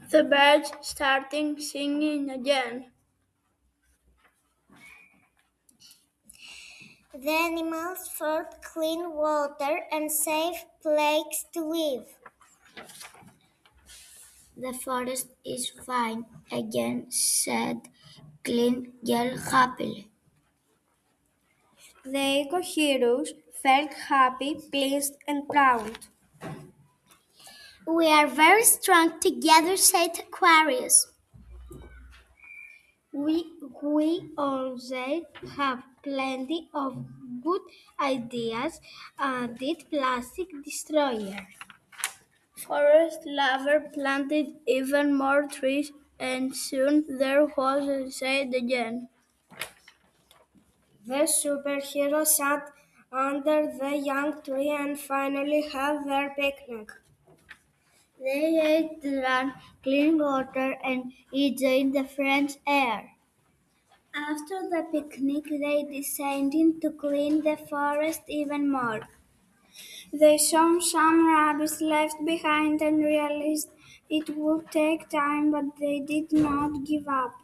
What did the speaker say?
The birds started singing again. The animals found clean water and safe places to live. The forest is fine again, said Clean Girl happily. The eco heroes felt happy, pleased, and proud. We are very strong together, said Aquarius. We also have plenty of good ideas, did Plastic Destroyer. Forest Lover planted even more trees, and soon there was a shade again. The superheroes sat under the young tree and finally had their picnic. They ate, drank clean water, and enjoyed the fresh air. After the picnic, they decided to clean the forest even more. They saw some rabbits left behind and realized it would take time, but they did not give up.